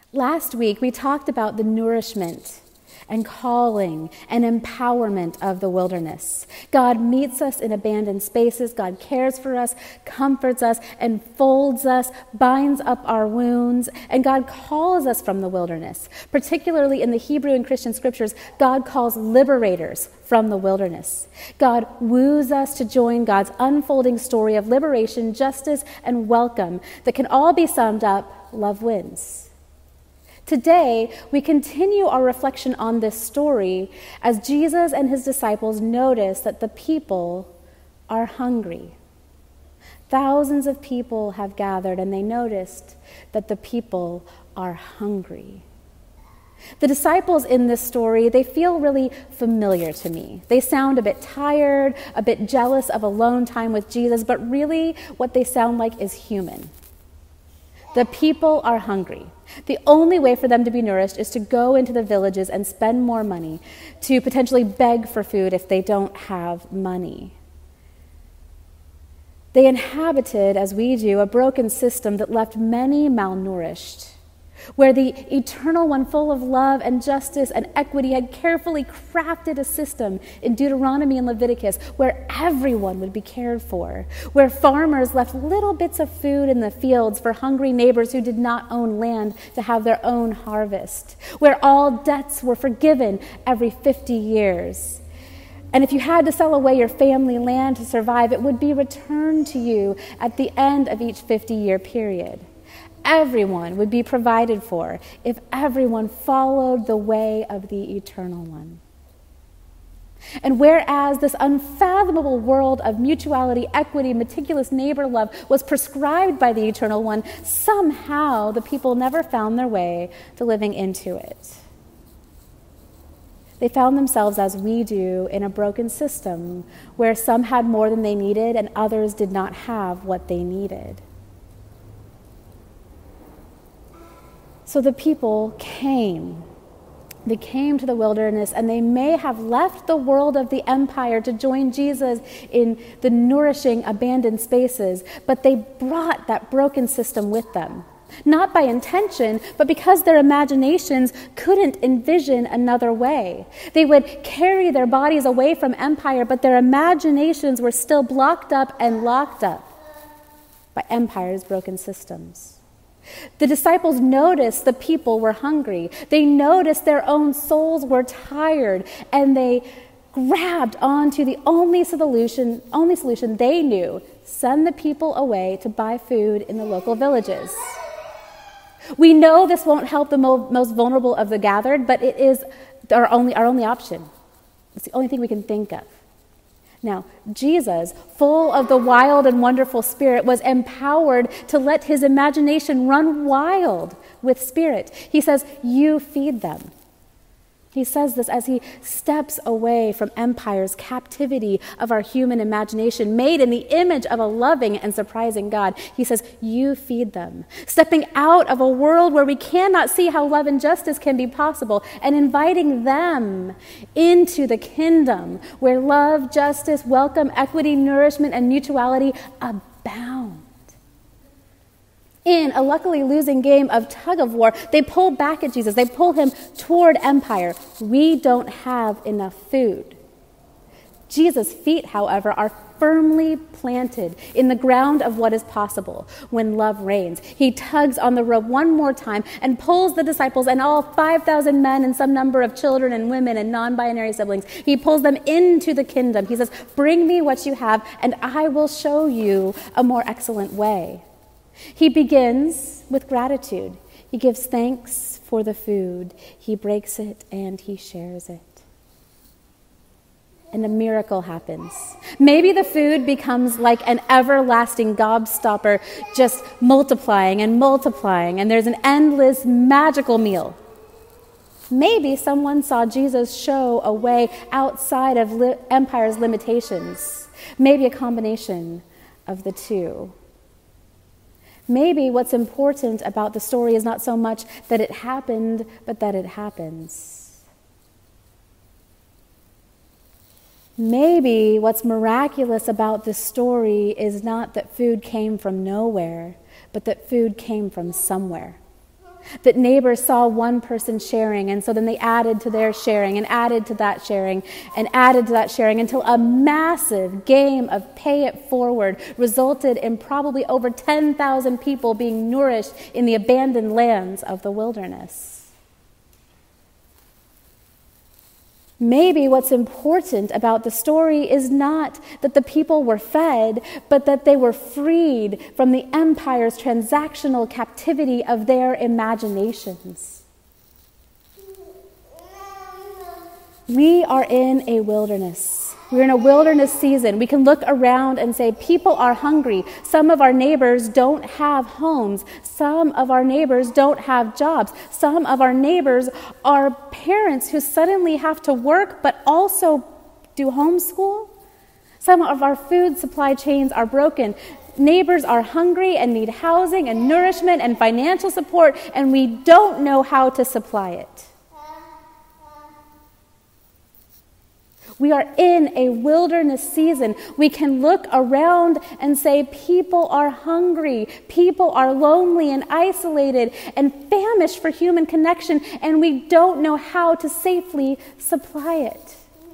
Last week, we talked about the nourishment and calling and empowerment of the wilderness. God meets us in abandoned spaces. God cares for us, comforts us, enfolds us, binds up our wounds, and God calls us from the wilderness. Particularly in the Hebrew and Christian scriptures, God calls liberators from the wilderness. God woos us to join God's unfolding story of liberation, justice, and welcome that can all be summed up: love wins. Today, we continue our reflection on this story as Jesus and his disciples notice that the people are hungry. Thousands of people have gathered, and they noticed that the people are hungry. The disciples in this story, they feel really familiar to me. They sound a bit tired, a bit jealous of alone time with Jesus, but really what they sound like is human. The people are hungry. The only way for them to be nourished is to go into the villages and spend more money, to potentially beg for food if they don't have money. They inhabited, as we do, a broken system that left many malnourished, where the Eternal One, full of love and justice and equity, had carefully crafted a system in Deuteronomy and Leviticus where everyone would be cared for, where farmers left little bits of food in the fields for hungry neighbors who did not own land to have their own harvest, where all debts were forgiven every 50 years. And if you had to sell away your family land to survive, it would be returned to you at the end of each 50-year period. Everyone would be provided for if everyone followed the way of the Eternal One. And whereas this unfathomable world of mutuality, equity, meticulous neighbor love was prescribed by the Eternal One, somehow the people never found their way to living into it. They found themselves, as we do, in a broken system where some had more than they needed and others did not have what they needed. So the people came. They came to the wilderness, and they may have left the world of the empire to join Jesus in the nourishing, abandoned spaces, but they brought that broken system with them. Not by intention, but because their imaginations couldn't envision another way. They would carry their bodies away from empire, but their imaginations were still blocked up and locked up by empire's broken systems. The disciples noticed the people were hungry. They noticed their own souls were tired, and they grabbed onto the only solution they knew: send the people away to buy food in the local villages. We know this won't help the most vulnerable of the gathered, but it is our only option. It's the only thing we can think of. Now, Jesus, full of the wild and wonderful Spirit, was empowered to let his imagination run wild with Spirit. He says, "You feed them." He says this as he steps away from empire's captivity of our human imagination, made in the image of a loving and surprising God. He says, "You feed them." Stepping out of a world where we cannot see how love and justice can be possible, and inviting them into the kingdom where love, justice, welcome, equity, nourishment, and mutuality abound. In a luckily losing game of tug-of-war, they pull back at Jesus. They pull him toward empire. We don't have enough food. Jesus' feet, however, are firmly planted in the ground of what is possible when love reigns. He tugs on the rope one more time and pulls the disciples and all 5,000 men and some number of children and women and non-binary siblings. He pulls them into the kingdom. He says, "Bring me what you have, and I will show you a more excellent way." He begins with gratitude. He gives thanks for the food. He breaks it and he shares it. And a miracle happens. Maybe the food becomes like an everlasting gobstopper, just multiplying, and there's an endless magical meal. Maybe someone saw Jesus show a way outside of empire's limitations. Maybe a combination of the two. Maybe what's important about the story is not so much that it happened, but that it happens. Maybe what's miraculous about this story is not that food came from nowhere, but that food came from somewhere. That neighbors saw one person sharing, and so then they added to their sharing and added to that sharing and added to that sharing until a massive game of pay it forward resulted in probably over 10,000 people being nourished in the abandoned lands of the wilderness. Maybe what's important about the story is not that the people were fed, but that they were freed from the empire's transactional captivity of their imaginations. We are in a wilderness. We're in a wilderness season. We can look around and say, people are hungry. Some of our neighbors don't have homes. Some of our neighbors don't have jobs. Some of our neighbors are parents who suddenly have to work but also do homeschool. Some of our food supply chains are broken. Neighbors are hungry and need housing and nourishment and financial support, and we don't know how to supply it. We are in a wilderness season. We can look around and say people are hungry, people are lonely and isolated and famished for human connection, and we don't know how to safely supply it.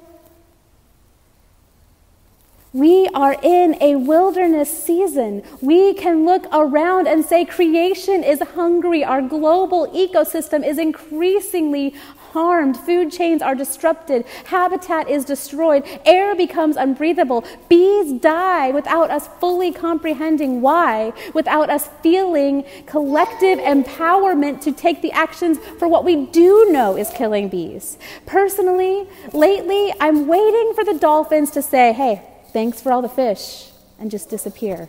We are in a wilderness season. We can look around and say creation is hungry. Our global ecosystem is increasingly harmed. Food chains are disrupted. Habitat is destroyed. Air becomes unbreathable. Bees die without us fully comprehending why, without us feeling collective empowerment to take the actions for what we do know is killing bees. Personally, lately, I'm waiting for the dolphins to say, hey, thanks for all the fish, and just disappear.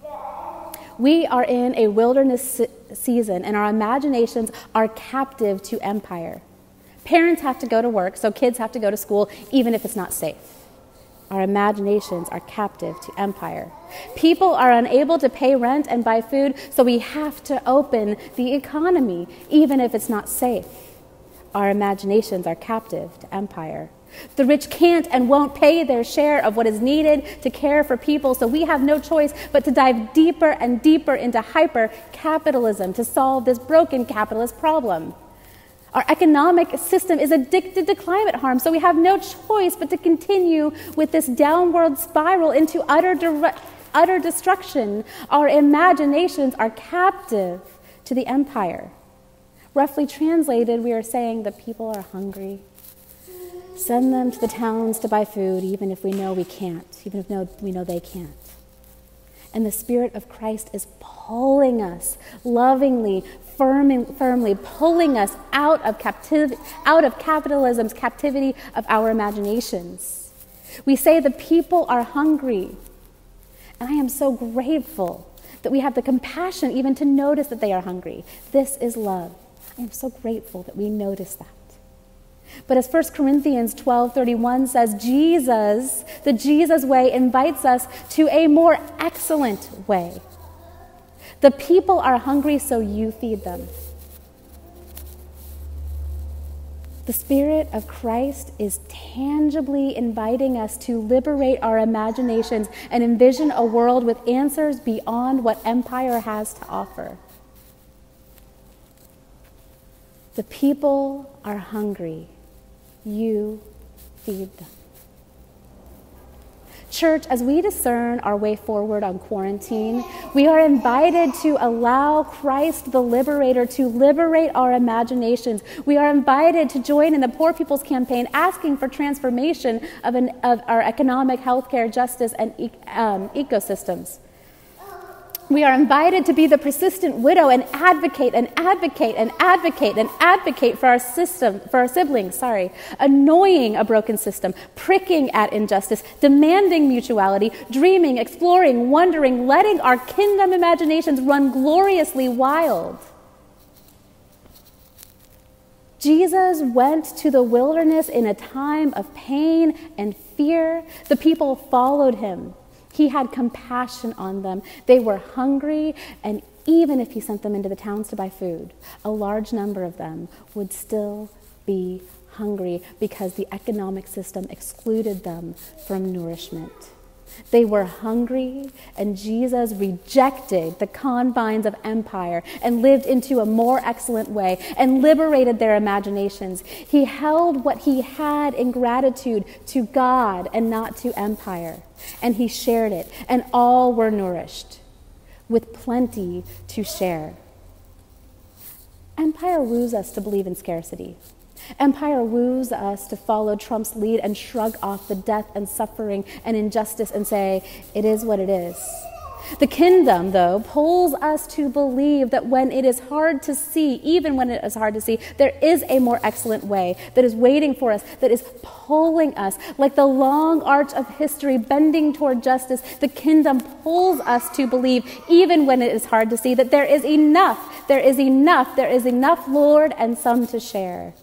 We are in a wilderness season, and our imaginations are captive to empire. Parents have to go to work, so kids have to go to school, even if it's not safe. Our imaginations are captive to empire. People are unable to pay rent and buy food, so we have to open the economy, even if it's not safe. Our imaginations are captive to empire. The rich can't and won't pay their share of what is needed to care for people, so we have no choice but to dive deeper and deeper into hyper-capitalism to solve this broken capitalist problem. Our economic system is addicted to climate harm, so we have no choice but to continue with this downward spiral into utter destruction. Our imaginations are captive to the empire. Roughly translated, we are saying that people are hungry. Send them to the towns to buy food, even if we know we can't, even if we know they can't. And the Spirit of Christ is pulling us, lovingly, firmly pulling us out of capitalism's captivity of our imaginations. We say the people are hungry, and I am so grateful that we have the compassion even to notice that they are hungry. This is love. I am so grateful that we notice that. But as 1 Corinthians 12:31 says, the Jesus way invites us to a more excellent way. The people are hungry, so you feed them. The Spirit of Christ is tangibly inviting us to liberate our imaginations and envision a world with answers beyond what empire has to offer. The people are hungry. You feed them. Church, as we discern our way forward on quarantine, we are invited to allow Christ the Liberator to liberate our imaginations. We are invited to join in the Poor People's Campaign asking for transformation of our economic, healthcare, justice, and ecosystems. We are invited to be the persistent widow and advocate for our system, for our siblings, annoying a broken system, pricking at injustice, demanding mutuality, dreaming, exploring, wondering, letting our kingdom imaginations run gloriously wild. Jesus went to the wilderness in a time of pain and fear. The people followed him. He had compassion on them. They were hungry, and even if he sent them into the towns to buy food, a large number of them would still be hungry because the economic system excluded them from nourishment. They were hungry, and Jesus rejected the confines of empire and lived into a more excellent way and liberated their imaginations. He held what he had in gratitude to God and not to empire, and he shared it, and all were nourished with plenty to share. Empire woos us to believe in scarcity. Empire woos us to follow Trump's lead and shrug off the death and suffering and injustice and say, it is what it is. The kingdom, though, pulls us to believe that when it is hard to see, even when it is hard to see, there is a more excellent way that is waiting for us, that is pulling us. Like the long arch of history bending toward justice, the kingdom pulls us to believe, even when it is hard to see, that there is enough, there is enough, there is enough, Lord, and some to share.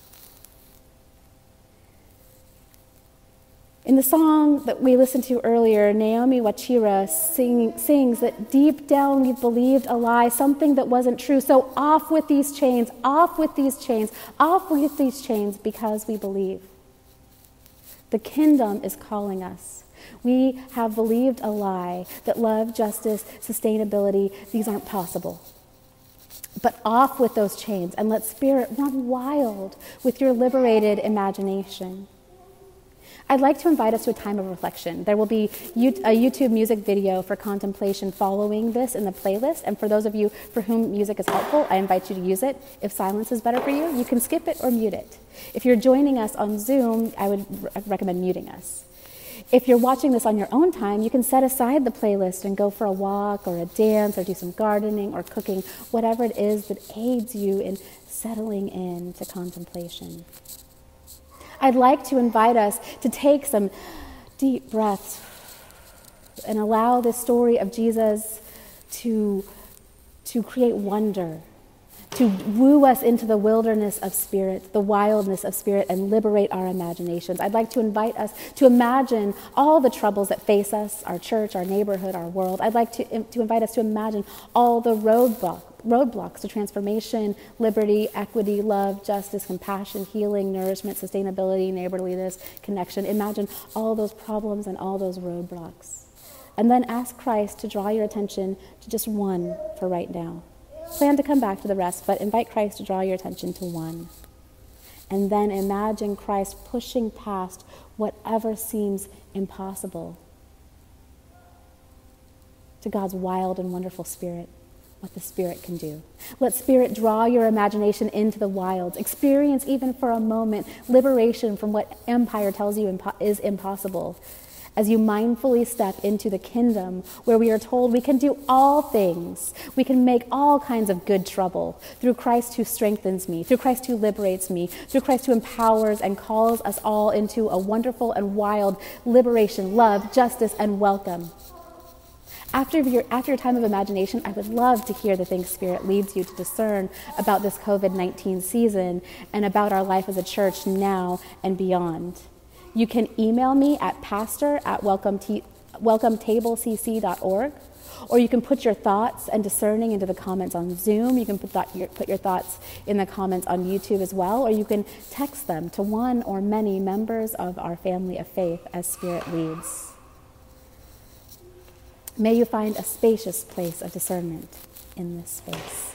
In the song that we listened to earlier, Naomi Wachira sings that deep down we believed a lie, something that wasn't true. So off with these chains, off with these chains, off with these chains, because we believe. The kingdom is calling us. We have believed a lie that love, justice, sustainability, these aren't possible. But off with those chains and let Spirit run wild with your liberated imagination. I'd like to invite us to a time of reflection. There will be a YouTube music video for contemplation following this in the playlist, and for those of you for whom music is helpful, I invite you to use it. If silence is better for you, you can skip it or mute it. If you're joining us on Zoom, I would recommend muting us. If you're watching this on your own time, you can set aside the playlist and go for a walk or a dance or do some gardening or cooking, whatever it is that aids you in settling into contemplation. I'd like to invite us to take some deep breaths and allow this story of Jesus to create wonder, to woo us into the wilderness of spirit, the wildness of spirit, and liberate our imaginations. I'd like to invite us to imagine all the troubles that face us, our church, our neighborhood, our world. I'd like to invite us to imagine all the roadblocks to transformation, liberty, equity, love, justice, compassion, healing, nourishment, sustainability, neighborliness, connection. Imagine all those problems and all those roadblocks. And then ask Christ to draw your attention to just one for right now. Plan to come back to the rest, but invite Christ to draw your attention to one. And then imagine Christ pushing past whatever seems impossible to God's wild and wonderful Spirit, what the Spirit can do. Let Spirit draw your imagination into the wilds. Experience, even for a moment, liberation from what empire tells you is impossible, as you mindfully step into the kingdom where we are told we can do all things. We can make all kinds of good trouble through Christ who strengthens me, through Christ who liberates me, through Christ who empowers and calls us all into a wonderful and wild liberation, love, justice, and welcome. After your time of imagination, I would love to hear the things Spirit leads you to discern about this COVID-19 season and about our life as a church now and beyond. You can email me at pastor@welcometablecc.org, or you can put your thoughts and discerning into the comments on Zoom. You can put your thoughts in the comments on YouTube as well, or you can text them to one or many members of our family of faith as Spirit leads. May you find a spacious place of discernment in this space.